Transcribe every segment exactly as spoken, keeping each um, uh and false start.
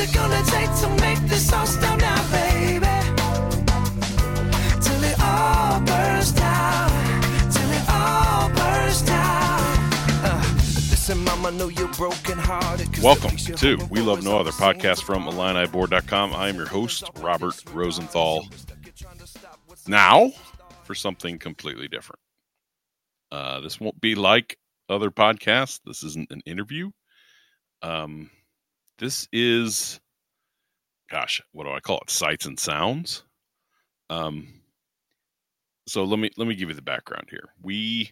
it gonna take to make this all stop now, baby? Till it all bursts out, till it all bursts out. Uh, listen, mama, know you're broken hearted. Welcome to We Love No Other podcast from Illini Board dot com. I am your host, Robert Rosenthal. Now, for something completely different. Uh, this won't be like other podcasts. This isn't an interview. Um, this is, gosh, what do I call it? Sights and sounds. Um, so let me let me give you the background here. We,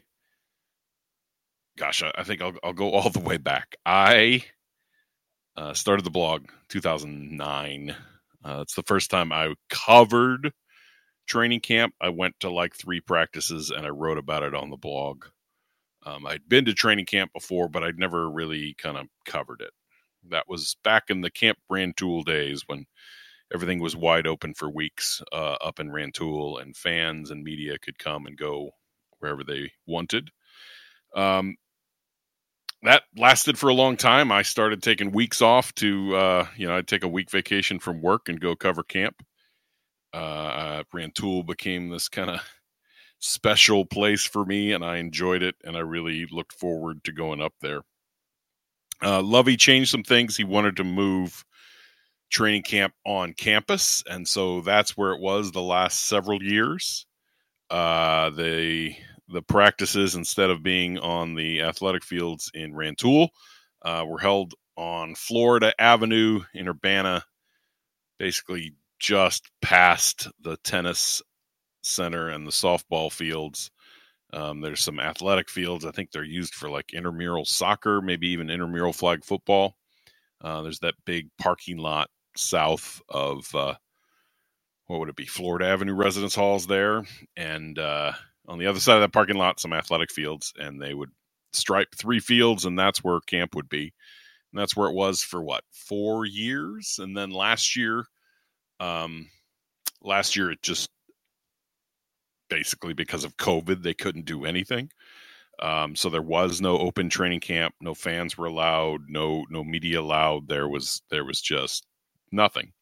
gosh, I, I think I'll I'll go all the way back. I uh, started the blog two thousand nine. Uh, it's the first time I covered training camp. I went to like three practices and I wrote about it on the blog. Um, I'd been to training camp before, but I'd never really kind of covered it. That was back in the Camp Rantoul days when everything was wide open for weeks uh, up in Rantoul, and fans and media could come and go wherever they wanted. Um, that lasted for a long time. I started taking weeks off to, uh, you know, I'd take a week vacation from work and go cover camp. Uh, uh, Rantoul became this kind of special place for me, and I enjoyed it, and I really looked forward to going up there. Uh, Lovey changed some things. He wanted to move training camp on campus, and so that's where it was the last several years. Uh, the the practices, instead of being on the athletic fields in Rantoul, uh, were held on Florida Avenue in Urbana, basically just past the tennis center and the softball fields. Um, there's some athletic fields. I think they're used for like intramural soccer, maybe even intramural flag football. Uh, there's that big parking lot south of, uh, what would it be? Florida Avenue Residence Halls there. And uh, on the other side of that parking lot, some athletic fields, and they would stripe three fields, and that's where camp would be. And that's where it was for what, four years? And then last year, um, last year it just, basically because of COVID, they couldn't do anything. Um, so there was no open training camp. No fans were allowed. No, no media allowed. There was, there was just nothing.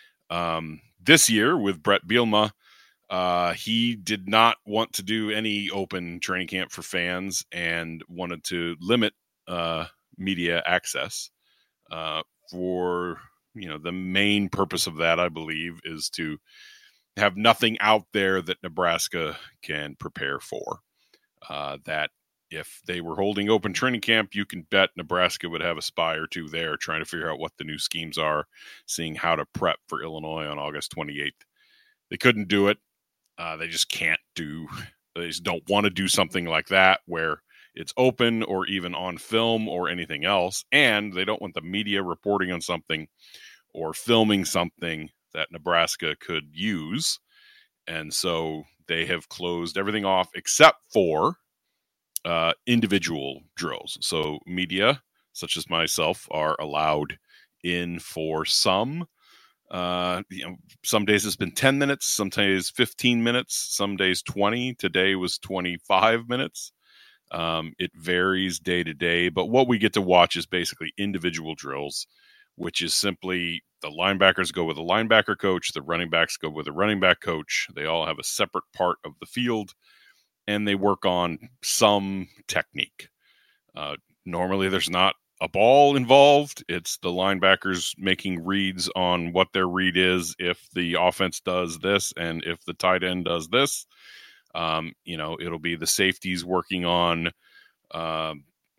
Um, this year with Brett Bielema, uh, he did not want to do any open training camp for fans and wanted to limit, uh, media access, uh, for, you know, the main purpose of that, I believe, is to have nothing out there that Nebraska can prepare for. Uh, that if they were holding open training camp, you can bet Nebraska would have a spy or two there trying to figure out what the new schemes are, seeing how to prep for Illinois on August twenty-eighth. They couldn't do it. Uh, they just can't do, they just don't want to do something like that where it's open or even on film or anything else. And they don't want the media reporting on something or filming something that Nebraska could use. And so they have closed everything off except for uh, individual drills. So media, such as myself, are allowed in for some. Uh, you know, some days it's been ten minutes, some days fifteen minutes, some days twenty. Today was twenty-five minutes. Um, it varies day to day, but what we get to watch is basically individual drills, which is simply the linebackers go with a linebacker coach, the running backs go with a running back coach. They all have a separate part of the field, and they work on some technique. Uh, normally, there's not a ball involved. It's the linebackers making reads on what their read is if the offense does this and if the tight end does this. Um, you know, it'll be the safeties working on uh,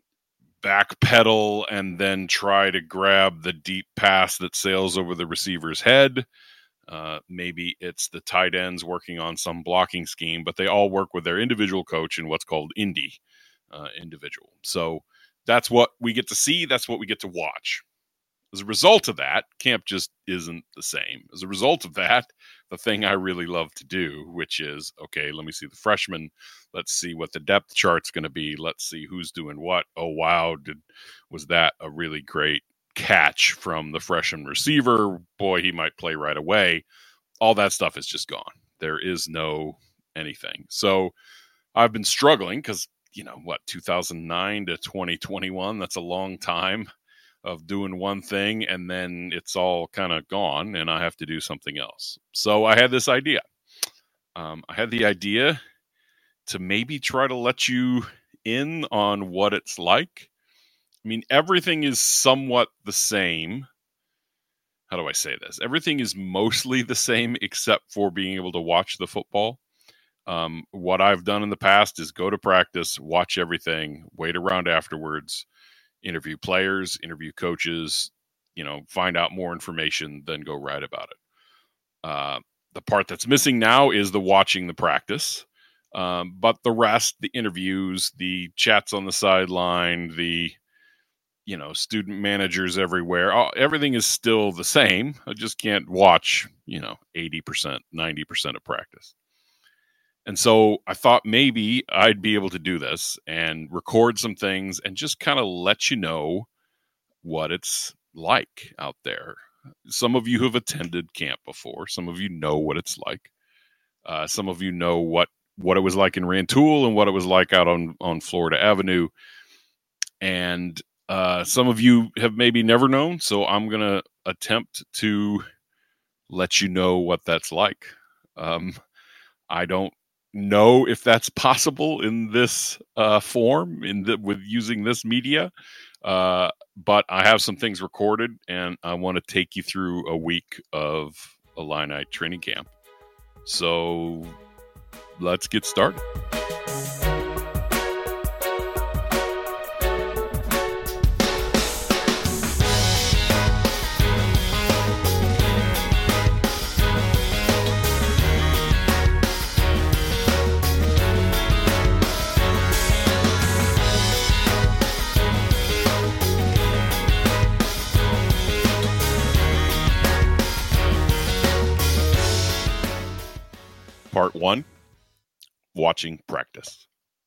back pedal and then try to grab the deep pass that sails over the receiver's head. Uh, maybe it's the tight ends working on some blocking scheme, but they all work with their individual coach in what's called Indy uh, individual. So that's what we get to see. That's what we get to watch. As a result of that, camp just isn't the same. As a result of that, the thing I really love to do, which is, okay, let me see the freshmen. Let's see what the depth chart's going to be. Let's see who's doing what. Oh, wow. Did, was that a really great catch from the freshman receiver? Boy, he might play right away. All that stuff is just gone. There is no anything. So I've been struggling because, you know, what, two thousand nine to twenty twenty-one, that's a long time. of doing one thing and then it's all kind of gone and I have to do something else. So I had this idea. Um, I had the idea to maybe try to let you in on what it's like. I mean, everything is somewhat the same. How do I say this? Everything is mostly the same except for being able to watch the football. Um, what I've done in the past is go to practice, watch everything, wait around afterwards, interview players, interview coaches, you know, find out more information, then go write about it. Uh, the part that's missing now is the watching the practice. Um, but the rest, the interviews, the chats on the sideline, the, you know, student managers everywhere, all, everything is still the same. I just can't watch, you know, eighty percent, ninety percent of practice. And so I thought maybe I'd be able to do this and record some things and just kind of let you know what it's like out there. Some of you have attended camp before. Some of you know what it's like. Uh, some of you know what, what it was like in Rantoul and what it was like out on, on Florida Avenue. And uh, some of you have maybe never known. So I'm going to attempt to let you know what that's like. Um, I don't know if that's possible in this uh, form, in the, with using this media. Uh, but I have some things recorded, and I want to take you through a week of Illini training camp. So let's get started. Part one, watching practice.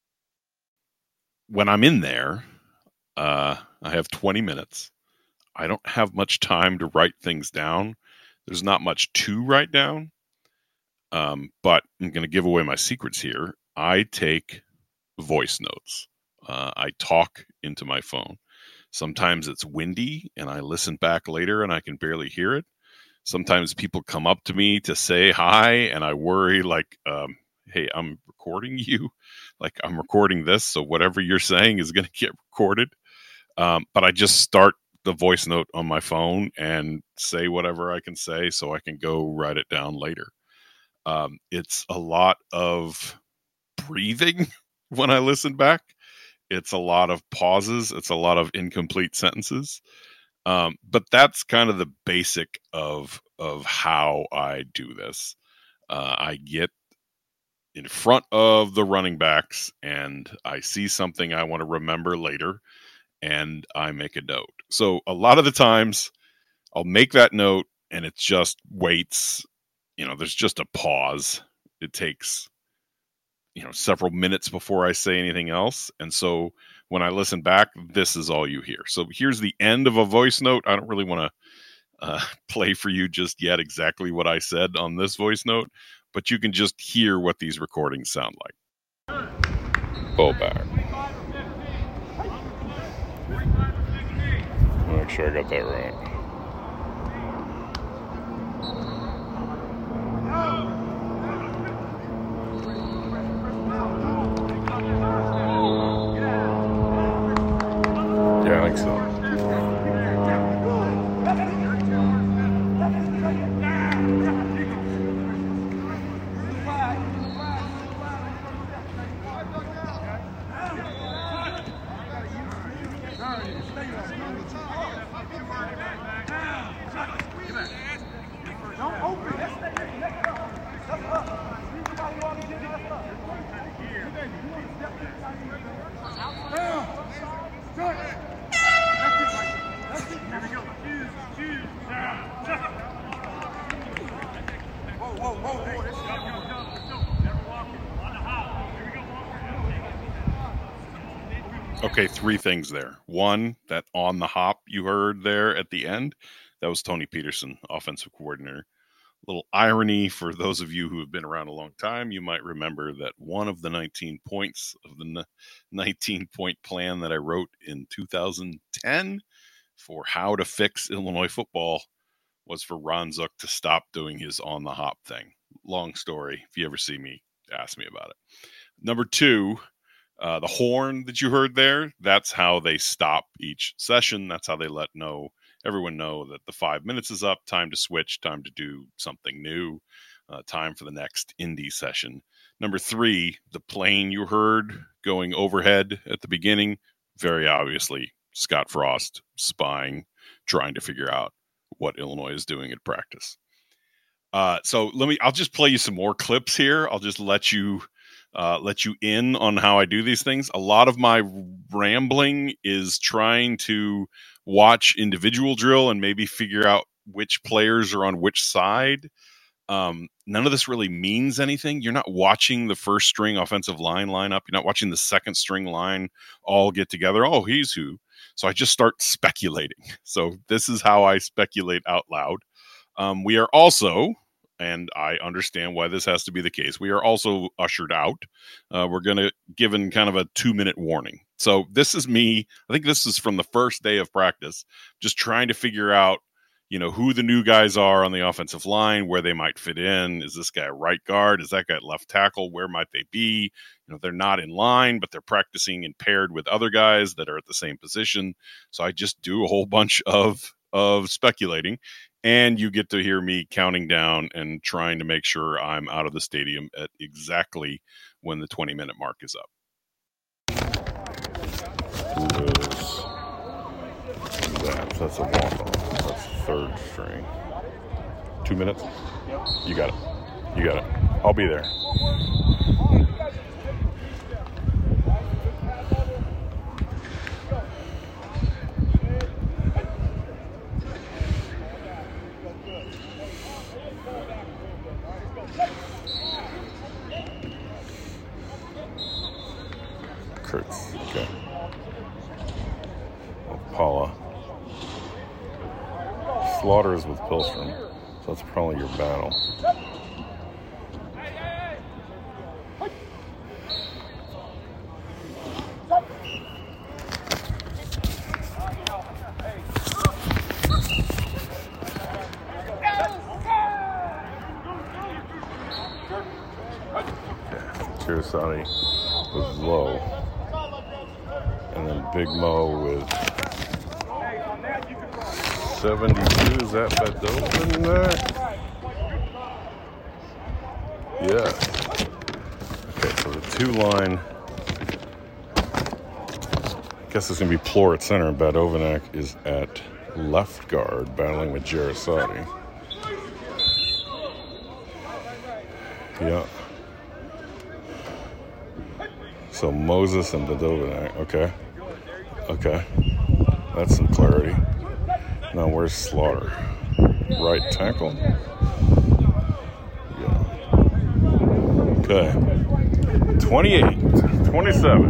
When I'm in there, uh, I have twenty minutes. I don't have much time to write things down. There's not much to write down. Um, but I'm going to give away my secrets here. I take voice notes. Uh, I talk into my phone. Sometimes it's windy and I listen back later and I can barely hear it. Sometimes people come up to me to say hi, and I worry like, um, hey, I'm recording you. Like, I'm recording this, so whatever you're saying is going to get recorded. Um, but I just start the voice note on my phone and say whatever I can say so I can go write it down later. Um, it's a lot of breathing when I listen back. It's a lot of pauses. It's a lot of incomplete sentences. Um, but that's kind of the basic of of how I do this. Uh, I get in front of the running backs and I see something I want to remember later and I make a note. So a lot of the times I'll make that note and it just waits. You know, there's just a pause. It takes, you know, several minutes before I say anything else. And so when I listen back, this is all you hear. So here's the end of a voice note. I don't really want to uh, play for you just yet exactly what I said on this voice note, but you can just hear what these recordings sound like. Go back. Make sure I got that right. Yeah, I think so. Okay, three things there. One, that on the hop you heard there at the end, that was Tony Peterson, offensive coordinator. Little irony for those of you who have been around a long time, you might remember that one of the nineteen points of the nineteen-point plan that I wrote in two thousand ten for how to fix Illinois football was for Ron Zook to stop doing his on the hop thing. Long story. If you ever see me, ask me about it. Number two, uh, the horn that you heard there, that's how they stop each session. That's how they let know everyone know that the five minutes is up, time to switch, time to do something new, uh, time for the next indie session. Number three, the plane you heard going overhead at the beginning, very obviously Scott Frost spying, trying to figure out what Illinois is doing at practice. Uh, so let me, I'll just play you some more clips here. I'll just let you, uh, let you in on how I do these things. A lot of my rambling is trying to watch individual drill and maybe figure out which players are on which side. Um, none of this really means anything. You're not watching the first string offensive line line up. You're not watching the second string line all get together. Oh, he's who. So I just start speculating. So this is how I speculate out loud. Um, we are also, and I understand why this has to be the case, we are also ushered out. Uh, we're going to given kind of a two minute warning. So this is me. I think this is from the first day of practice, just trying to figure out, you know, who the new guys are on the offensive line, where they might fit in. Is this guy right guard? Is that guy left tackle? Where might they be? You know, they're not in line, but they're practicing and paired with other guys that are at the same position. So I just do a whole bunch of, of speculating, and you get to hear me counting down and trying to make sure I'm out of the stadium at exactly when the twenty minute mark is up. Who is that? That's a walk-on. That's third string. Two minutes? You got it. You got it. I'll be there. Kurtz. Okay. Paula. Slaughter is with Pilstrom, so that's probably your battle. Tirasati with Low, and then Big Mo with seventy-two. Is that Badova in there? Yeah. Okay, so the two line, I guess it's going to be Plor at center, and Badovanak is at left guard, battling with Jarasati. Yeah. So Moses and Badovanak. Okay. Okay. That's some clarity. Now where's Slaughter? Right tackle? Yeah. Okay. twenty-eight. twenty-seven.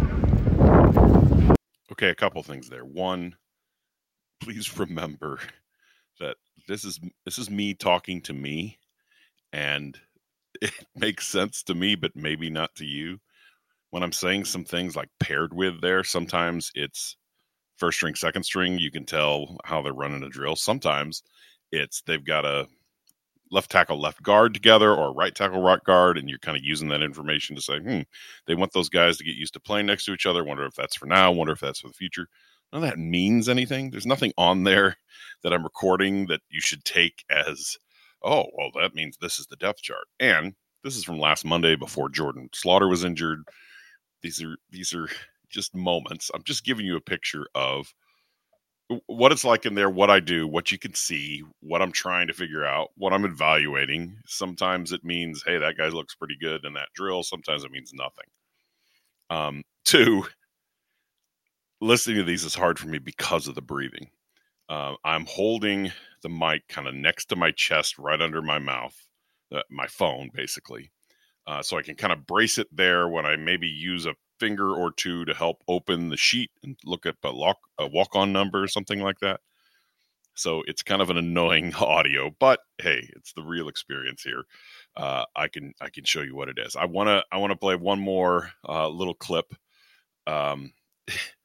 Okay, a couple things there. One, please remember that this is this is me talking to me, and it makes sense to me, but maybe not to you. When I'm saying some things like paired with there, sometimes it's first string, second string. You can tell how they're running a drill. Sometimes it's they've got a left tackle, left guard together, or right tackle, right guard, and you're kind of using that information to say, hmm, they want those guys to get used to playing next to each other. Wonder if that's for now. Wonder if that's for the future. None of that means anything. There's nothing on there that I'm recording that you should take as, oh, well, that means this is the depth chart. And this is from last Monday before Jordan Slaughter was injured. These are these are just moments. I'm just giving you a picture of what it's like in there, what I do, what you can see, what I'm trying to figure out, what I'm evaluating. Sometimes it means, hey, that guy looks pretty good in that drill. Sometimes it means nothing. Um, two, listening to these is hard for me because of the breathing. Uh, I'm holding the mic kind of next to my chest, right under my mouth, uh, my phone, basically. Uh, so I can kind of brace it there when I maybe use a finger or two to help open the sheet and look at a, lock, a walk-on number or something like that. So it's kind of an annoying audio, but hey, it's the real experience here. Uh, I can I can show you what it is. I wanna I wanna play one more uh, little clip. Um, it's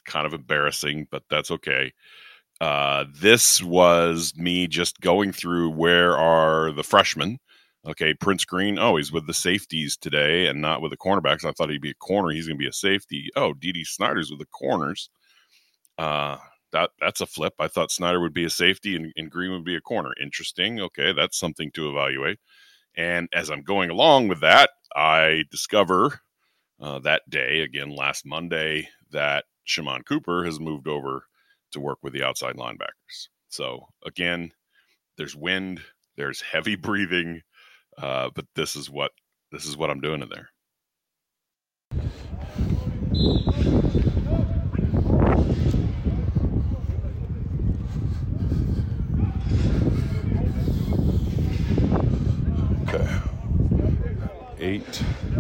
kind of embarrassing, but that's okay. Uh, this was me just going through where are the freshmen. Okay, Prince Green, oh, he's with the safeties today and not with the cornerbacks. I thought he'd be a corner. He's going to be a safety. Oh, D D Snyder's with the corners. Uh, that that's a flip. I thought Snyder would be a safety and, and Green would be a corner. Interesting. Okay, that's something to evaluate. And as I'm going along with that, I discover uh, that day, again, last Monday, that Shimon Cooper has moved over to work with the outside linebackers. So again, there's wind, there's heavy breathing, uh, but this is what this is what I'm doing in there. Okay, eight.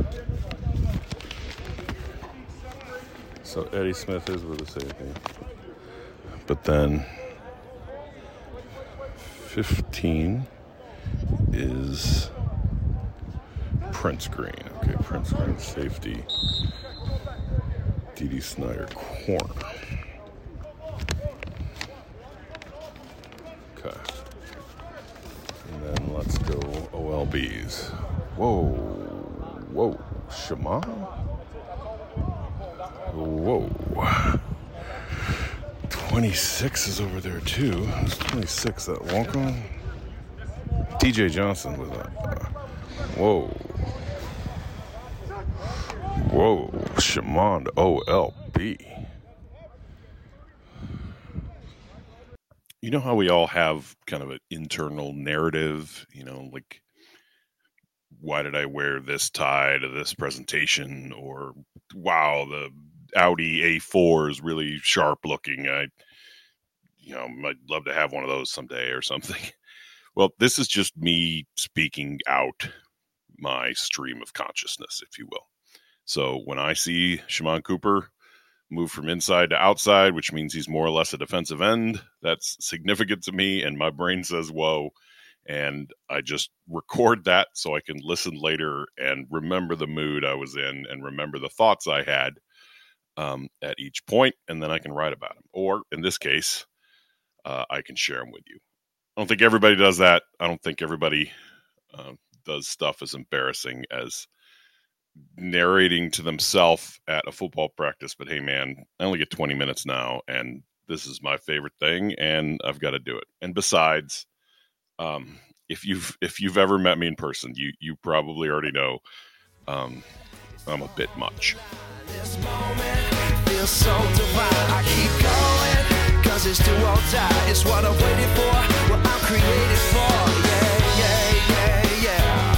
So Eddie Smith is with the safety. But then fifteen is Prince Green. Okay, Prince Green, safety. D D Snyder, corner. Okay. And then let's go O L Bs. Whoa. Whoa. Shimon? Whoa. twenty-six is over there too. It's twenty-six that walk on. T J Johnson with that. Uh, whoa. Whoa. Shimon O L B. You know how we all have kind of an internal narrative, you know, like, why did I wear this tie to this presentation? Or, wow, the Audi A four is really sharp looking. I, you know, might love to have one of those someday or something. Well, this is just me speaking out my stream of consciousness, if you will. So when I see Shimon Cooper move from inside to outside, which means he's more or less a defensive end, that's significant to me. And my brain says, whoa. And I just record that so I can listen later and remember the mood I was in and remember the thoughts I had um, at each point, and then I can write about them. Or in this case, uh, I can share them with you. I don't think everybody does that. I don't think everybody uh, does stuff as embarrassing as narrating to themselves at a football practice. But hey, man, I only get twenty minutes now, and this is my favorite thing, and I've got to do it. And besides, um, if you've if you've ever met me in person, you you probably already know um, I'm a bit much. This moment feels so divine. I keep going, cause it's do or die. It's what I'm waiting for, what I'm created for. Yeah, yeah, yeah, yeah.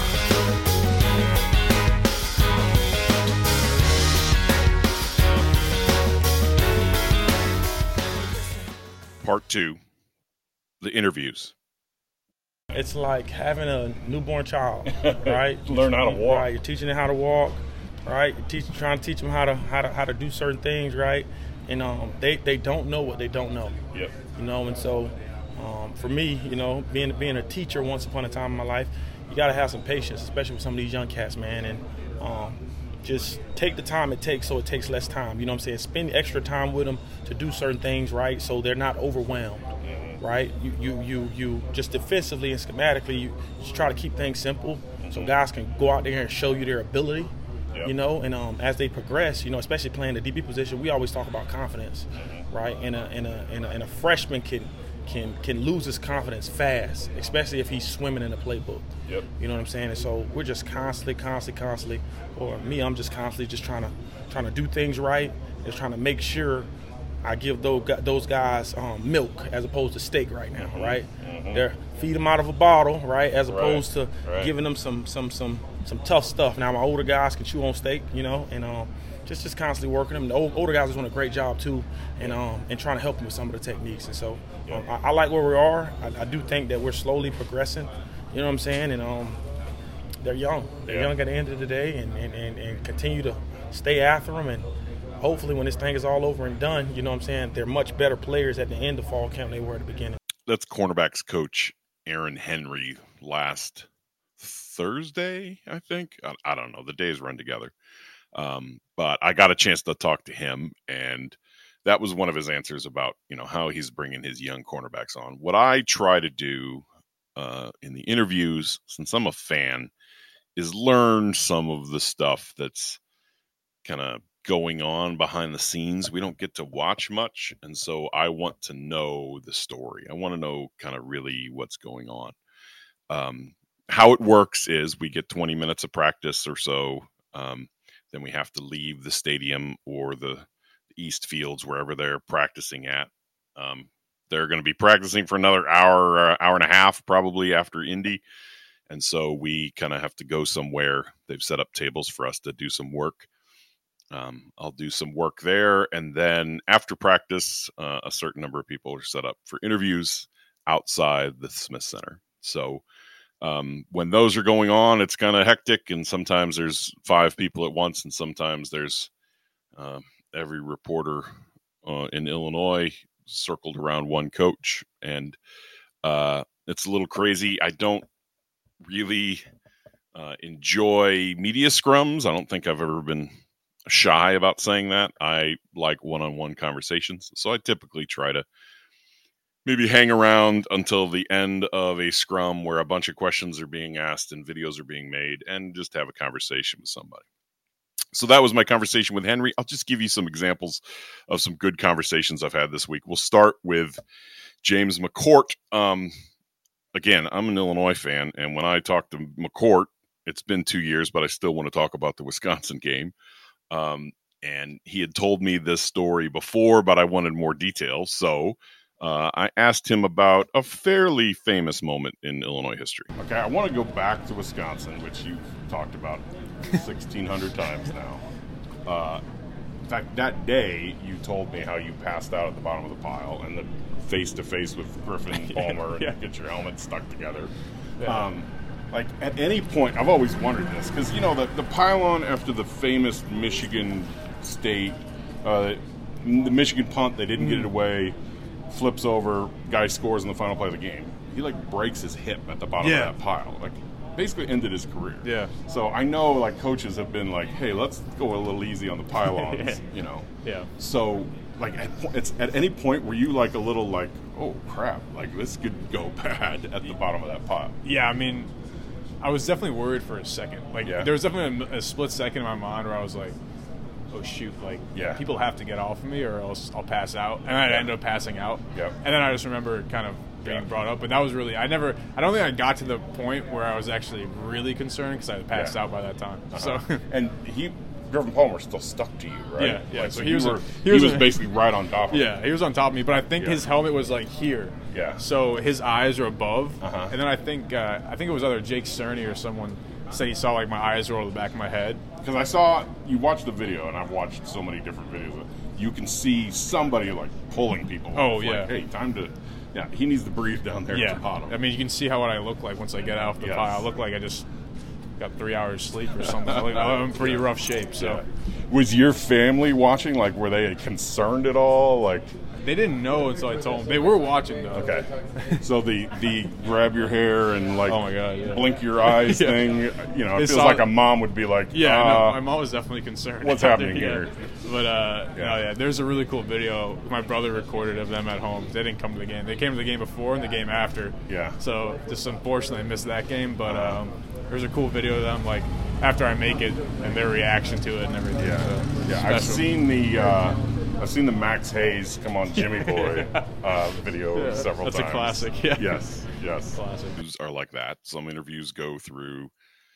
Part two, the interviews. It's like having a newborn child, right? Learn how to walk. Right, you're teaching them how to walk, right? You're teach, trying to teach them how to how to how to do certain things, right? And um, they they don't know what they don't know. Yep. You know, and so um, for me, you know, being being a teacher once upon a time in my life, you got to have some patience, especially with some of these young cats, man, and um, just take the time it takes so it takes less time. You know what I'm saying? Spend extra time with them to do certain things, right? So they're not overwhelmed. Right, you, you you you just defensively and schematically, you just try to keep things simple, mm-hmm. so guys can go out there and show you their ability, yep. you know. And um, as they progress, you know, especially playing the D B position, we always talk about confidence, mm-hmm. right? And a and a, and a and a freshman can can can lose his confidence fast, especially if he's swimming in the playbook. Yep. You know what I'm saying? And so we're just constantly, constantly, constantly, or me, I'm just constantly just trying to trying to do things right, just trying to make sure I give those those guys um, milk as opposed to steak right now, mm-hmm. right? Mm-hmm. They're feed them out of a bottle, right? As opposed right. to right. giving them some some some some tough stuff. Now my older guys can chew on steak, you know, and um, just just constantly working them. The old, older guys are doing a great job too, and um, and trying to help them with some of the techniques. And so um, I, I like where we are. I, I do think that we're slowly progressing. You know what I'm saying? And um, they're young. They're yeah. young at the end of the day, and, and, and, and continue to stay after them. And hopefully when this thing is all over and done, you know what I'm saying, they're much better players at the end of fall camp than they were at the beginning. That's cornerbacks coach Aaron Henry last Thursday, I think. I, I don't know. The days run together. Um, but I got a chance to talk to him, and that was one of his answers about, you know, how he's bringing his young cornerbacks on. What I try to do uh, in the interviews, since I'm a fan, is learn some of the stuff that's kind of going on behind the scenes. We don't get to watch much, and so I want to know the story. I want to know kind of really what's going on. Um, how it works is we get twenty minutes of practice or so. Um, then we have to leave the stadium or the East Fields, wherever they're practicing at. Um, they're going to be practicing for another hour, uh, hour and a half, probably after Indy. And so we kind of have to go somewhere. They've set up tables for us to do some work. Um, I'll do some work there. And then after practice, uh, a certain number of people are set up for interviews outside the Smith Center. So um, when those are going on, it's kind of hectic. And sometimes there's five people at once. And sometimes there's uh, every reporter uh, in Illinois circled around one coach. And uh, it's a little crazy. I don't really uh, enjoy media scrums. I don't think I've ever been shy about saying that. I like one-on-one conversations. So I typically try to maybe hang around until the end of a scrum where a bunch of questions are being asked and videos are being made and just have a conversation with somebody. So that was my conversation with Henry. I'll just give you some examples of some good conversations I've had this week. We'll start with James McCourt. Um, again, I'm an Illinois fan, and when I talk to McCourt, it's been two years, but I still want to talk about the Wisconsin game. Um, and he had told me this story before, but I wanted more details. So uh, I asked him about a fairly famous moment in Illinois history. Okay, I want to go back to Wisconsin, which you've talked about sixteen hundred times now. Uh, in fact, that day you told me how you passed out at the bottom of the pile and the face-to-face with Griffin Palmer yeah. and get your helmet stuck together. Yeah. Um, Like, at any point, I've always wondered this, because, you know, the, the pylon after the famous Michigan State, uh, the Michigan punt, they didn't mm. get it away, flips over, guy scores in the final play of the game. He, like, breaks his hip at the bottom yeah. of that pile. Like, basically ended his career. Yeah. So I know, like, coaches have been like, hey, let's go a little easy on the pylons, yeah. you know. Yeah. So, like, at, it's, at any point, were you, like, a little, like, oh, crap, like, this could go bad at the bottom of that pile? Yeah, I mean, I was definitely worried for a second. Like, yeah. there was definitely a, a split second in my mind where I was like, oh, shoot, like, yeah. people have to get off of me or else I'll pass out. And I yeah. ended up passing out. Yep. And then I just remember kind of being yeah. brought up. But that was really, I never, I don't think I got to the point where I was actually really concerned because I had passed yeah. out by that time. Uh-huh. So And he, Griffin Palmer still stuck to you, right? Yeah, yeah. Like, so, so he you was, were, a, he he was, was a, basically right on top of him. Yeah, he was on top of me, but I think yeah. his helmet was like here. Yeah. So his eyes are above, uh-huh. and then I think uh, I think it was either Jake Cerny or someone said he saw like my eyes roll to the back of my head. Because I saw you watched the video, and I've watched so many different videos. You can see somebody like pulling people. Oh it's yeah. Like, hey, time to. Yeah, he needs to breathe down there yeah. at the bottom. I mean, you can see how what I look like once I get off the yes. pile. I look like I just got three hours sleep or something. I look, I'm in pretty yeah. rough shape. So, yeah. Was your family watching? Like, were they concerned at all? Like, they didn't know until I told them. They were watching though. Okay. So the the grab your hair and like oh my God, yeah. blink your eyes yeah. thing, you know, it they feels like a mom would be like, yeah, uh, no, my mom was definitely concerned. What's happening yeah. here? But uh, yeah. no, yeah, there's a really cool video my brother recorded of them at home. They didn't come to the game. They came to the game before and the game after. Yeah. So just unfortunately I missed that game, but um, there's a cool video of them like after I make it and their reaction to it and everything. Yeah. So, yeah. special. I've seen the. Uh, I've seen the Max Hayes "Come On Jimmy Boy" uh, video yeah, several that's times. That's a classic. Yeah. Yes, yes. Classic. Interviews are like that. Some interviews go through.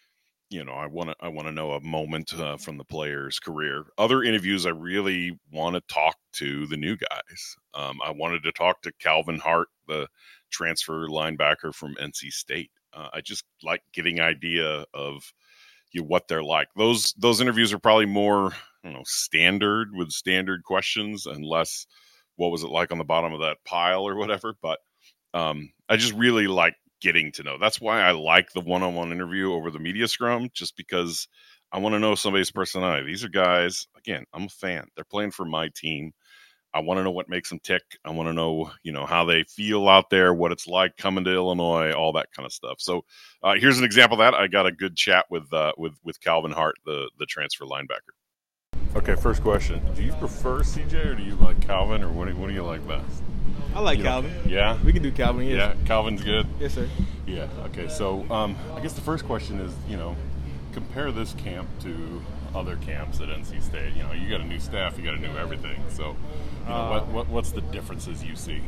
You know, I want to. I want to know a moment uh, from the player's career. Other interviews, I really want to talk to the new guys. Um, I wanted to talk to Calvin Hart, the transfer linebacker from N C State. Uh, I just like getting idea of you know, what they're like. Those those interviews are probably more. I don't know, standard with standard questions and less what was it like on the bottom of that pile or whatever. But um, I just really like getting to know. That's why I like the one-on-one interview over the media scrum, just because I want to know somebody's personality. These are guys, again, I'm a fan. They're playing for my team. I want to know what makes them tick. I want to know, you know, how they feel out there, what it's like coming to Illinois, all that kind of stuff. So uh, here's an example of that. I got a good chat with uh, with with Calvin Hart, the the transfer linebacker. Okay, first question. Do you prefer C J or do you like Calvin, or what do, what do you like best? I like You know- Calvin. Yeah? We can do Calvin, yes. Yeah, Calvin's good? Yes, sir. Yeah, okay. So um, I guess the first question is, you know, compare this camp to other camps at N C State. You know, you got a new staff, you got a new everything. So, you know, Uh, what, what what's the differences you see?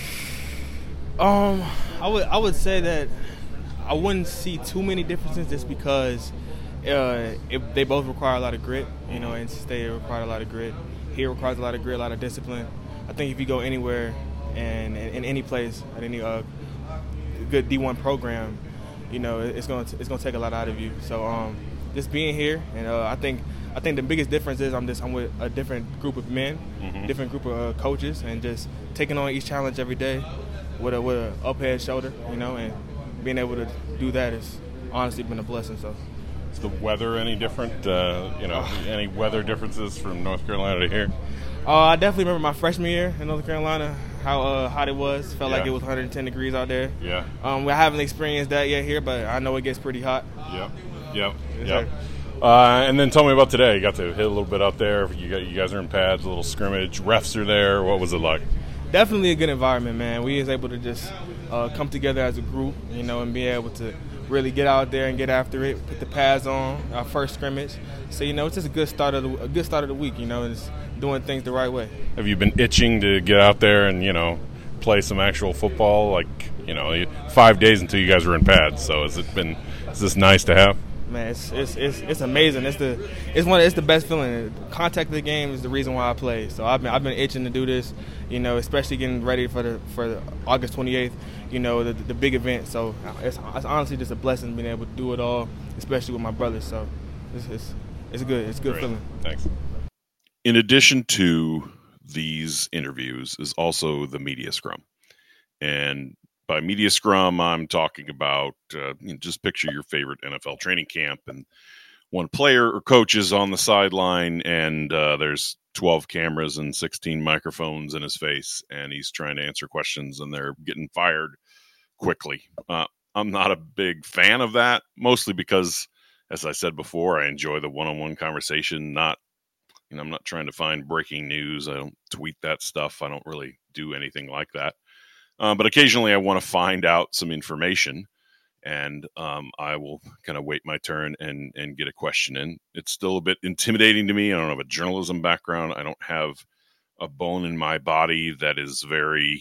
Um, I would I would say that I wouldn't see too many differences just because uh, it, they both require a lot of grit. You know, N C State requires a lot of grit. Here requires a lot of grit, a lot of discipline. I think if you go anywhere and in any place at any uh, good D one program, you know, it's gonna it's gonna take a lot out of you. So um, just being here, and uh, I think I think the biggest difference is I'm just I'm with a different group of men, Mhm. different group of uh, coaches, and just taking on each challenge every day with a with a up head shoulder, you know, and being able to do that has honestly been a blessing. So. Is the weather any different? Uh, you know, any weather differences from North Carolina to here? Uh, I definitely remember my freshman year in North Carolina, how uh, hot it was. Felt like Yeah. it was one hundred ten degrees out there. Yeah. Um, we haven't experienced that yet here, but I know it gets pretty hot. Yep. Yep. Yes, Yep. sir. Uh, and then tell me about today. You got to hit a little bit out there. You got you guys are in pads, a little scrimmage. Refs are there. What was it like? Definitely a good environment, man. We was able to just uh, come together as a group, you know, and be able to really get out there and get after it. Put the pads on our first scrimmage. So you know, it's just a good start of the, a good start of the week. You know, and it's doing things the right way. Have you been itching to get out there and, you know, play some actual football? Like, you know, you- five days until you guys were in pads. So has it been? Is this nice to have? Man, it's it's it's, it's amazing. It's the it's one it's the best feeling. The contact of the game is the reason why I play. So I've been I've been itching to do this, you know, especially getting ready for the for the August twenty-eighth, you know, the the big event. So it's, it's honestly just a blessing being able to do it all, especially with my brothers. So it's it's, it's good. It's a good Great. feeling. Thanks. In addition to these interviews is also the media scrum. And by media scrum, I'm talking about uh, you know, just picture your favorite N F L training camp and one player or coach is on the sideline and uh, there's twelve cameras and sixteen microphones in his face and he's trying to answer questions and they're getting fired quickly. Uh, I'm not a big fan of that, mostly because, as I said before, I enjoy the one-on-one conversation. Not, you know, I'm not trying to find breaking news. I don't tweet that stuff. I don't really do anything like that. Uh, but occasionally I want to find out some information and um, I will kind of wait my turn and, and get a question in. It's still a bit intimidating to me. I don't have a journalism background. I don't have a bone in my body that is very,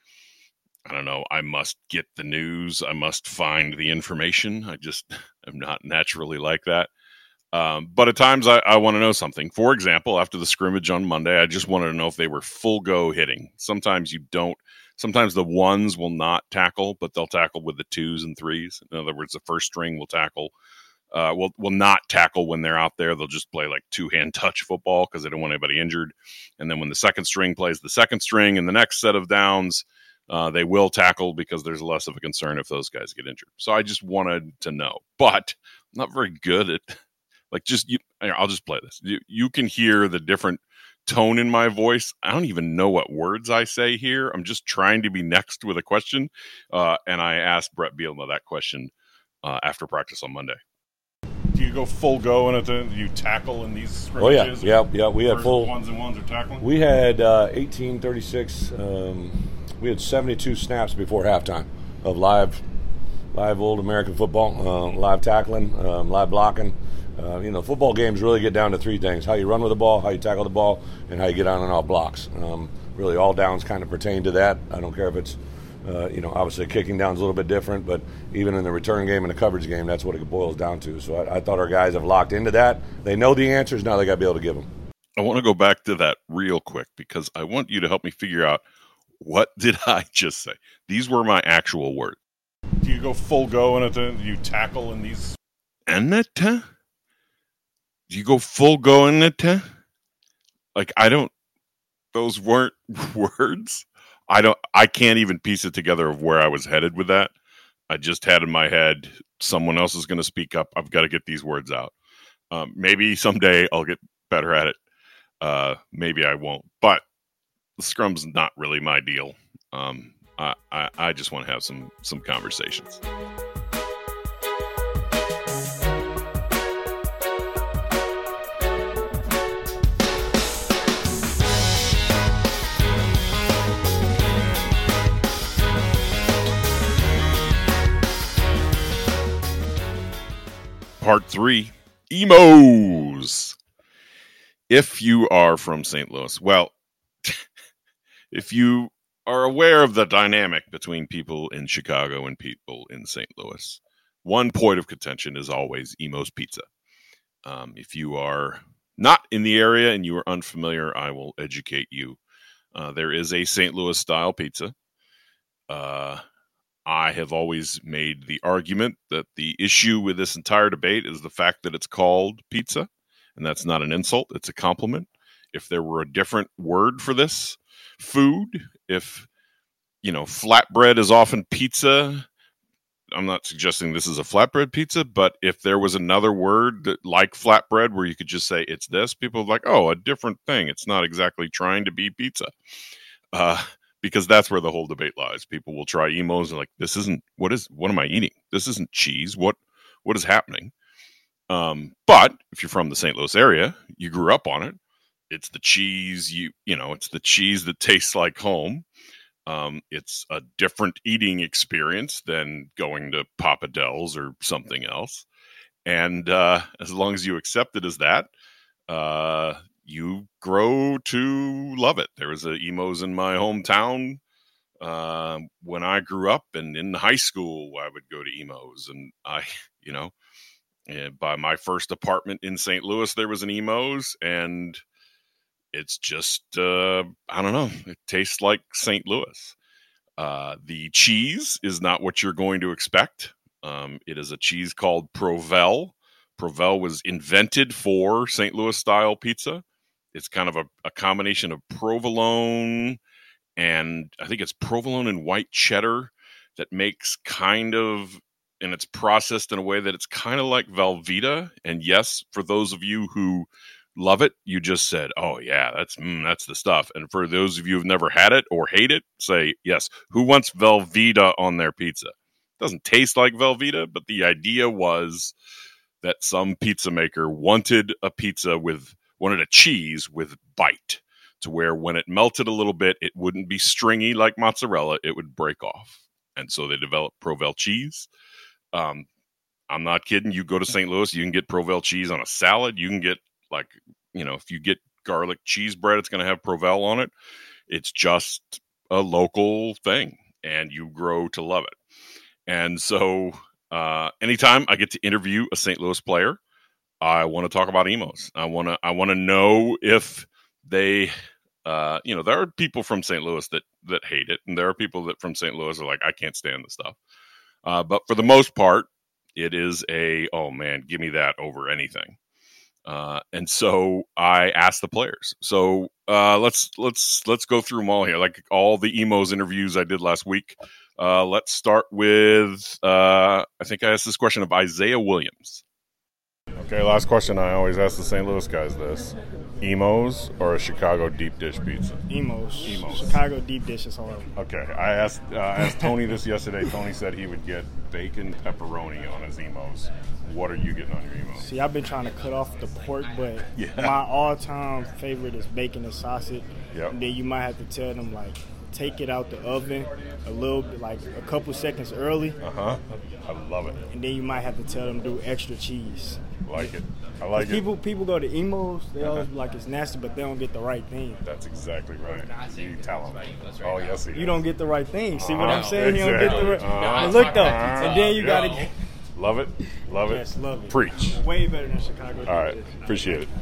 I don't know, I must get the news. I must find the information. I just am not naturally like that. Um, but at times I, I want to know something. For example, after the scrimmage on Monday, I just wanted to know if they were full go hitting. Sometimes you don't. Sometimes the ones will not tackle, but they'll tackle with the twos and threes. In other words, the first string will tackle, uh, will will not tackle when they're out there. They'll just play like two-hand touch football because they don't want anybody injured. And then when the second string plays the second string in the next set of downs, uh, they will tackle because there's less of a concern if those guys get injured. So I just wanted to know. But I'm not very good at, like, just, you, I'll just play this. You, you can hear the different tone in my voice. I don't even know what words I say here. I'm just trying to be next with a question. Uh, and I asked Brett Bielema that question uh, after practice on Monday. Do you go full go in it? Do you tackle in these Oh yeah, scrimmages? yeah, yeah. We had First full ones and ones are tackling. We had uh, eighteen thirty-six. Um, we had seventy-two snaps before halftime of live, live old American football, uh, live tackling, um, live blocking. Uh, you know, football games really get down to three things: how you run with the ball, how you tackle the ball, and how you get on and off blocks. Um, really, all downs kind of pertain to that. I don't care if it's, uh, you know, obviously kicking down's a little bit different, but even in the return game and the coverage game, that's what it boils down to. So I, I thought our guys have locked into that. They know the answers. Now they got to be able to give them. I want to go back to that real quick because I want you to help me figure out, what did I just say? These were my actual words. Do you go full go in it? Do you tackle in these? And that? Do you go full go in it? Like, I don't, those weren't words. I don't, I can't even piece it together of where I was headed with that. I just had in my head, someone else is going to speak up. I've got to get these words out. Um, maybe someday I'll get better at it. Uh, maybe I won't, but the scrum's not really my deal. Um, I, I, I just want to have some, some conversations. part three, emos. If you are from Saint Louis, well, if you are aware of the dynamic between people in Chicago and people in Saint Louis, one point of contention is always Emo's Pizza. Um, if you are not in the area and you are unfamiliar, I will educate you. Uh, there is a Saint Louis style pizza. Uh, I have always made the argument that the issue with this entire debate is the fact that it's called pizza, and that's not an insult, it's a compliment. If there were a different word for this food, if, you know, flatbread is often pizza, I'm not suggesting this is a flatbread pizza, but if there was another word that, like flatbread, where you could just say it's this, people are like, oh, a different thing. It's not exactly trying to be pizza. Uh, because that's where the whole debate lies. People will try emos and like, this isn't, what is, what am I eating? This isn't cheese. What, what is happening? Um, but if you're from the Saint Louis area, you grew up on it. It's the cheese, you, you know, it's the cheese that tastes like home. Um, it's a different eating experience than going to Papa Del's or something else. And uh, as long as you accept it as that, uh, you grow to love it. There was a emos in my hometown uh, when I grew up, and in high school, I would go to emos. And I, you know, by my first apartment in Saint Louis, there was an emos, and it's just, uh, I don't know, it tastes like Saint Louis. Uh, the cheese is not what you're going to expect. Um, it is a cheese called Provel. Provel was invented for Saint Louis style pizza. It's kind of a, a combination of provolone and I think it's provolone and white cheddar that makes kind of, and it's processed in a way that it's kind of like Velveeta. And yes, for those of you who love it, you just said, oh yeah, that's mm, that's the stuff. And for those of you who've never had it or hate it, say yes. Who wants Velveeta on their pizza? It doesn't taste like Velveeta, but the idea was that some pizza maker wanted a pizza with wanted a cheese with bite, to where when it melted a little bit, it wouldn't be stringy like mozzarella, it would break off. And so they developed Provel cheese. Um, I'm not kidding. You go to Saint Louis, you can get Provel cheese on a salad. You can get, like, you know, if you get garlic cheese bread, it's going to have Provel on it. It's just a local thing, and you grow to love it. And so uh, anytime I get to interview a Saint Louis player, I want to talk about emos. I want to I want to know if they, uh, you know, there are people from Saint Louis that, that hate it, and there are people that from Saint Louis are like, I can't stand the stuff. Uh, but for the most part, it is a, oh man, give me that over anything. Uh, and so I asked the players. So uh, let's let's let's go through them all here, like all the emos interviews I did last week. Uh, let's start with uh, I think I asked this question of Isaiah Williams. Okay, last question I always ask the Saint Louis guys this. Emos or a Chicago deep dish pizza? Emos. Emos. Chicago deep dish is horrible. Okay, I asked uh, I asked Tony this yesterday. Tony said he would get bacon pepperoni on his emos. What are you getting on your emos? See, I've been trying to cut off the pork, but Yeah. my all-time favorite is bacon and sausage. Yep. And then you might have to tell them, like, take it out the oven a little bit, like a couple seconds early. Uh-huh. I love it. And then you might have to tell them do extra cheese. Like it. I like it. People people go to emos, they always Uh-huh. be like it's nasty, but they don't get the right thing. That's exactly right. You tell them. Oh, yes, he You is. don't get the right thing. See what Uh-huh. I'm saying? You don't get the right. Exactly. And look though, Uh-huh. and then you Yeah. gotta get. Love it. Love it. Yes, love it. Preach. Way better than Chicago. All right. Appreciate it.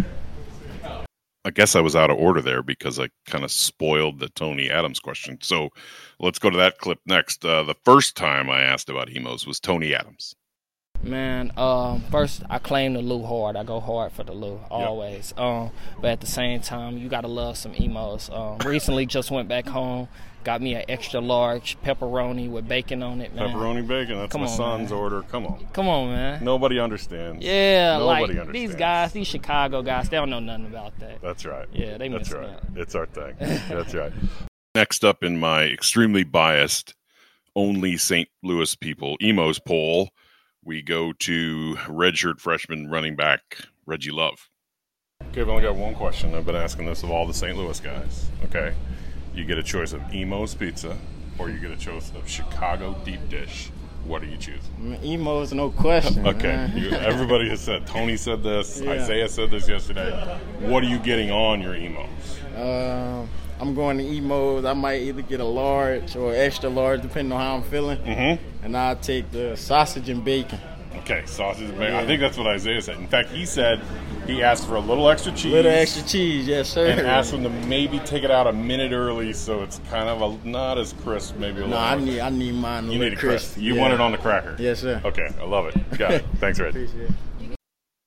I guess I was out of order there because I kind of spoiled the Tony Adams question. So let's go to that clip next. Uh, the first time I asked about emos was Tony Adams. Man, um, first I claim the Lou hard. I go hard for the Lou always. Yep. Um, but at the same time, you gotta love some emos. Um, recently, just went back home, got me an extra large pepperoni with bacon on it. Man. Pepperoni bacon. That's Come my on, son's man. order. Come on. Come on, man. Nobody understands. Yeah, Nobody like understands. these guys, these Chicago guys, they don't know nothing about that. That's right. Yeah, they That's missing right. out. It's our thing. That's right. Next up in my extremely biased, only Saint Louis people emos poll, we go to redshirt freshman running back Reggie Love. Okay, I've only got one question. I've been asking this of all the Saint Louis guys. Okay, you get a choice of Emo's Pizza, or you get a choice of Chicago deep dish. what do you choose? Emo is no question. Okay, you, everybody has said. Tony said this. Yeah. Isaiah said this yesterday. What are you getting on your emos? Uh, I'm going to emos. I might either get a large or extra large, depending on how I'm feeling. Mm-hmm. And I'll take the sausage and bacon. Okay, sausage and bacon. Yeah. I think that's what Isaiah said. In fact, he said he asked for a little extra cheese. Little extra cheese, yes, sir. And asked him to maybe take it out a minute early, so it's kind of a, not as crisp, maybe a no, little. I need I need mine. A you need it crisp. crisp. You yeah. want it on the cracker. Yes, sir. Okay, I love it. Got it. Thanks, Red. Appreciate it.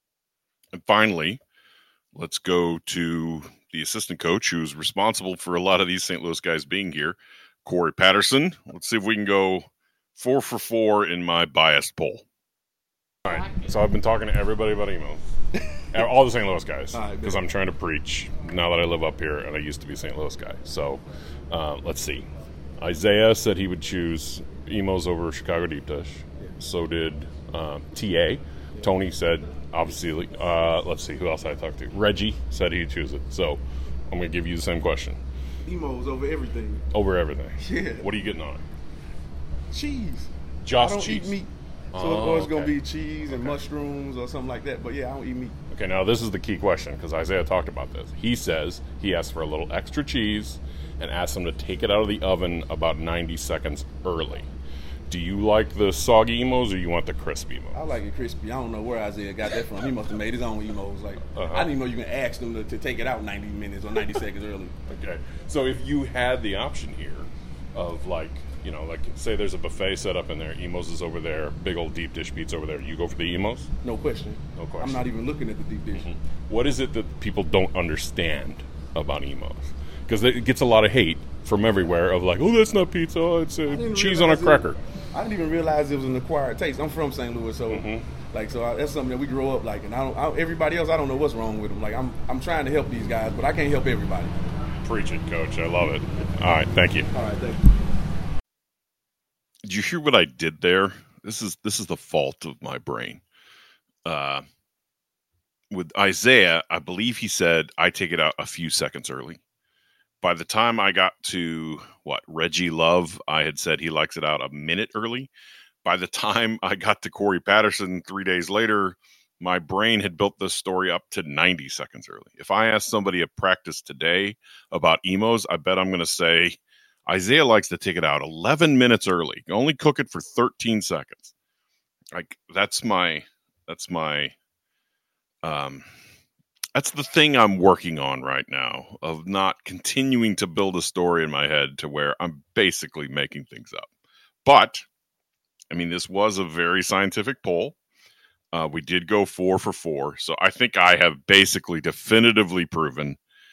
And finally, let's go to the assistant coach who's responsible for a lot of these Saint Louis guys being here, Corey Patterson. Let's see if we can go four for four in my biased poll. All right, so I've been talking to everybody about emos. All the Saint Louis guys, because I'm trying to preach now that I live up here and I used to be a Saint Louis guy. So uh, let's see. Isaiah said he would choose emos over Chicago Deep Dish. So did uh, T A. Tony said, obviously, uh, let's see, who else I talked to? Reggie said he'd choose it. So I'm going to give you the same question. Emos over everything. Over everything. Yeah. What are you getting on it? Cheese. Just I don't cheese. eat meat. So Oh, it's always going okay. to be cheese and Okay. mushrooms or something like that. But yeah, I don't eat meat. Okay, now this is the key question because Isaiah talked about this. He says he asked for a little extra cheese and asked them to take it out of the oven about ninety seconds early. Do you like the soggy emos or you want the crisp emos? I like it crispy. I don't know where Isaiah got that from. He must have made his own emos. Like Uh-huh. I didn't even know you can ask them to, to take it out ninety minutes or ninety seconds early. Okay, so if you had the option here of like, you know, like say there's a buffet set up in there, emos is over there, big old deep dish beats over there, you go for the emos? No question. No question. I'm not even looking at the deep dish. What is it that people don't understand about emos? Because it gets a lot of hate from everywhere of like, oh, that's not pizza, oh, it's I a didn't cheese on a realize it- cracker. I didn't even realize it was an acquired taste. I'm from Saint Louis, so Mhm. like, so I, that's something that we grow up like. And I don't, I, everybody else, I don't know what's wrong with them. Like, I'm, I'm trying to help these guys, but I can't help everybody. Preach it, Coach. I love it. All right, thank you. All right, thank you. Did you hear what I did there? This is this is the fault of my brain. Uh, with Isaiah, I believe he said I take it out a few seconds early. By the time I got to what Reggie Love, I had said he likes it out a minute early. By the time I got to Corey Patterson three days later, my brain had built this story up to ninety seconds early. If I ask somebody at practice today about emos, I bet I'm going to say Isaiah likes to take it out eleven minutes early. Only cook it for thirteen seconds. Like that's my that's my um that's the thing I'm working on right now, of not continuing to build a story in my head to where I'm basically making things up. But I mean, this was a very scientific poll. Uh, we did go four for four, so I think I have basically definitively proven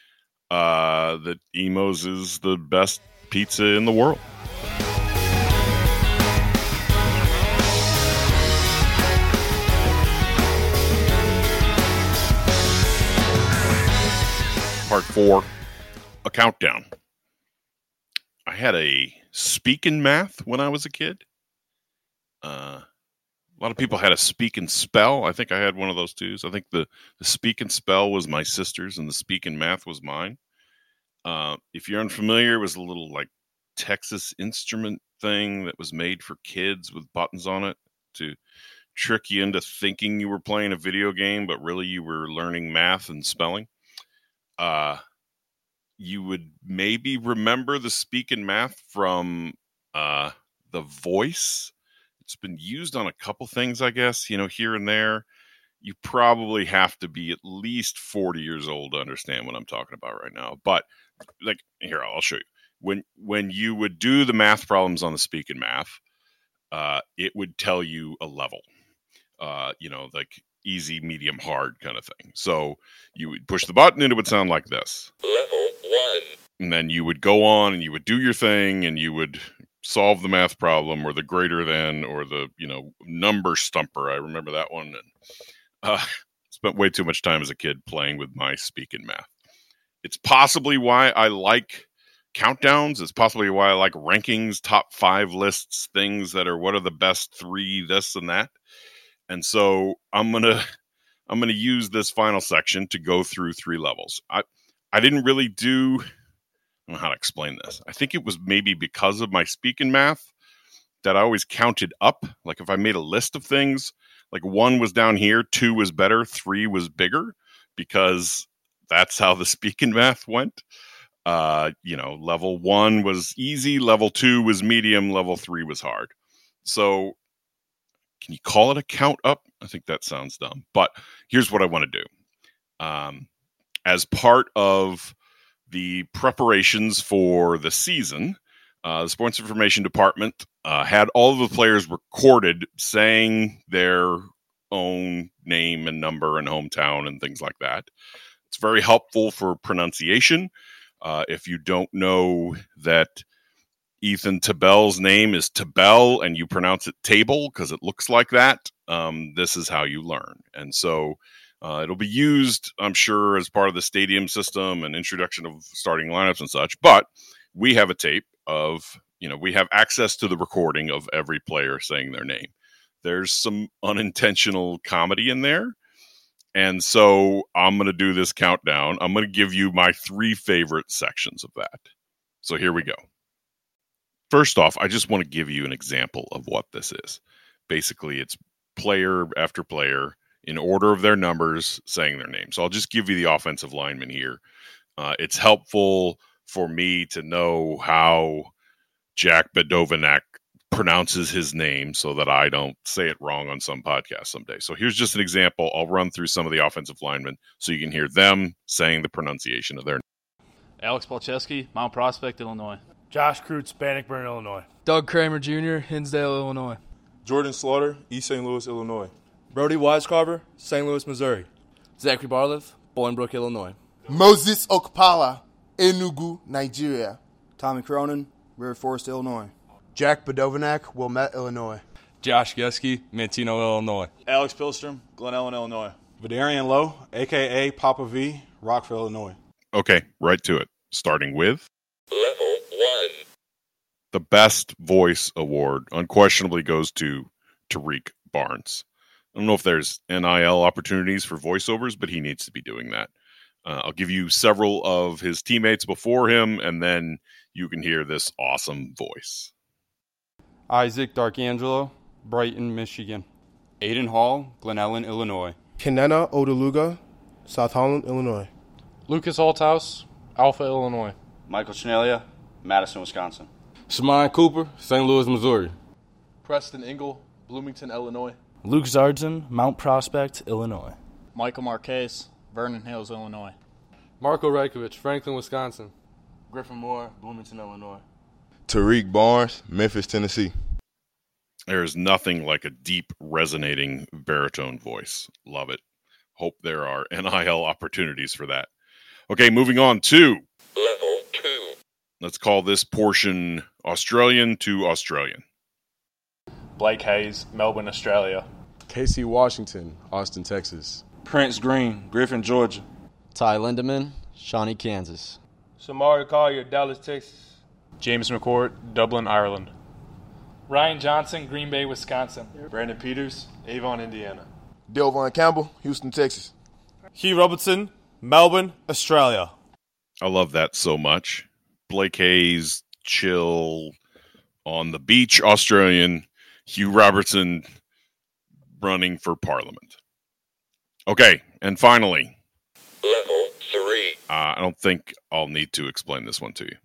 uh, that Emos is the best pizza in the world. Part four, a countdown. I had a speak and math when I was a kid. Uh, a lot of people had a speak and spell. I think I had one of those too. So I think the, the speak and spell was my sister's and the speak and math was mine. Uh, if you're unfamiliar, it was a little like Texas Instrument thing that was made for kids with buttons on it to trick you into thinking you were playing a video game, but really you were learning math and spelling. Uh, you would maybe remember the speak and math from uh, The Voice. It's been used on a couple things, I guess, you know, here and there. You probably have to be at least forty years old to understand what I'm talking about right now. But like, here, I'll show you. When when you would do the math problems on the speak and math, uh, it would tell you a level, uh, you know, like easy, medium, hard kind of thing. So you would push the button and it would sound like this. Level one. And then you would go on and you would do your thing and you would solve the math problem or the greater than or the, you know, number stumper. I remember that one. And uh, spent way too much time as a kid playing with my speak and math. It's possibly why I like countdowns. It's possibly why I like rankings, top five lists, things that are what are the best three, this and that. And so I'm gonna I'm gonna use this final section to go through three levels. I I didn't really do I don't know how to explain this. I think it was maybe because of my speak and math that I always counted up. Like if I made a list of things, like one was down here, two was better, three was bigger, because that's how the speaking math went. Uh, you know, level one was easy, level two was medium, level three was hard. So can you call it a count up? I think that sounds dumb, but here's what I want to do. Um, as part of the preparations for the season, uh, the sports information department uh, had all of the players recorded saying their own name and number and hometown and things like that. It's very helpful for pronunciation. Uh, if you don't know that Ethan Tabell's name is Tabell and you pronounce it Table because it looks like that, um, this is how you learn. And so uh, it'll be used, I'm sure, as part of the stadium system and introduction of starting lineups and such. But we have a tape of, you know, we have access to the recording of every player saying their name. There's some unintentional comedy in there. And so I'm going to do this countdown. I'm going to give you my three favorite sections of that. So here we go. First off, I just want to give you an example of what this is. Basically, it's player after player in order of their numbers saying their name. So I'll just give you the offensive lineman here. Uh, it's helpful for me to know how Jack Bedovanak pronounces his name so that I don't say it wrong on some podcast someday. So here's just an example. I'll run through some of the offensive linemen so you can hear them saying the pronunciation of their name. Alex Palczewski, Mount Prospect, Illinois. Josh Krutz, Bannockburn, Illinois. Doug Kramer Junior, Hinsdale, Illinois. Jordan Slaughter, East Saint Louis, Illinois. Brody Wisecarver, Saint Louis, Missouri. Zachary Barlev, Bolingbrook, Illinois. Moses Okpala, Enugu, Nigeria. Tommy Cronin, River Forest, Illinois. Jack Bedovanak, Wilmette, Illinois. Josh Geske, Mantino, Illinois. Alex Pilstrom, Glen Ellen, Illinois. Vidarian Lowe, a k a. Papa V, Rockville, Illinois. Okay, right to it. Starting with Level one. The Best Voice Award unquestionably goes to Tariq Barnes. I don't know if there's N I L opportunities for voiceovers, but he needs to be doing that. Uh, I'll give you several of his teammates before him, and then you can hear this awesome voice. Isaac Darkangelo, Brighton, Michigan. Aiden Hall, Glen Ellen, Illinois. Kenena Odeluga, South Holland, Illinois. Lucas Althouse, Alpha, Illinois. Michael Chanelia, Madison, Wisconsin. Shimon Cooper, Saint Louis, Missouri. Preston Ingle, Bloomington, Illinois. Luke Zardson, Mount Prospect, Illinois. Michael Marquez, Vernon Hills, Illinois. Marco Rajkovic, Franklin, Wisconsin. Griffin Moore, Bloomington, Illinois. Tariq Barnes, Memphis, Tennessee. There is nothing like a deep, resonating baritone voice. Love it. Hope there are N I L opportunities for that. Okay, moving on to Level two. Let's call this portion Australian to Australian. Blake Hayes, Melbourne, Australia. Casey Washington, Austin, Texas. Prince Green, Griffin, Georgia. Ty Lindemann, Shawnee, Kansas. Samari Collier, Dallas, Texas. James McCourt, Dublin, Ireland. Ryan Johnson, Green Bay, Wisconsin. Brandon Peters, Avon, Indiana. Delvon Campbell, Houston, Texas. Hugh Robertson, Melbourne, Australia. I love that so much. Blake Hayes, chill, on the beach, Australian. Hugh Robertson, running for Parliament. Okay, and finally. Level three. Uh, I don't think I'll need to explain this one to you.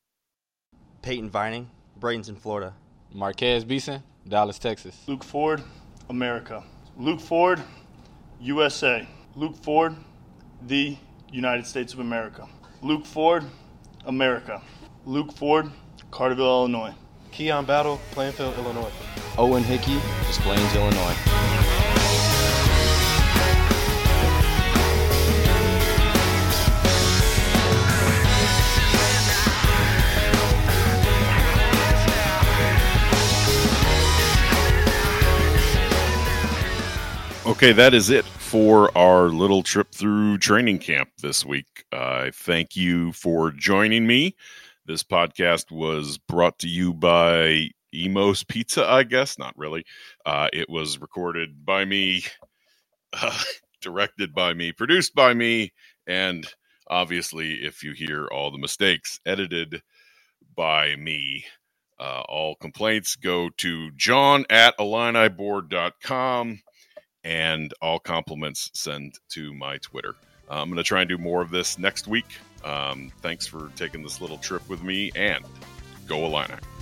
Peyton Vining, Bradenton, Florida. Marquez Beeson, Dallas, Texas. Luke Ford, America. Luke Ford, U S A. Luke Ford, the United States of America. Luke Ford, America. Luke Ford, Carterville, Illinois. Keon Battle, Plainfield, Illinois. Owen Hickey, Des Plaines, Illinois. Okay, that is it for our little trip through training camp this week. I uh, thank you for joining me. This podcast was brought to you by Emo's Pizza, I guess. Not really. Uh, it was recorded by me, uh, directed by me, produced by me, and obviously, if you hear all the mistakes, edited by me. Uh, all complaints go to John at Illini board dot com, and all compliments send to my Twitter. Uh, I'm going to try and do more of this next week. Um, thanks for taking this little trip with me, and go Illini.